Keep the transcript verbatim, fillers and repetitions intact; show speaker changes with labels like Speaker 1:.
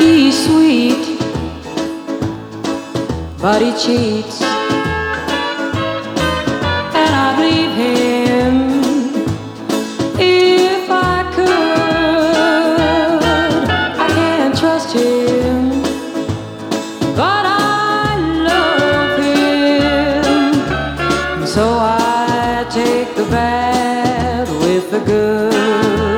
Speaker 1: he's sweet, but he cheats, and I'd leave him if I could. I can't trust him, but I love him, so I take the bad with the good.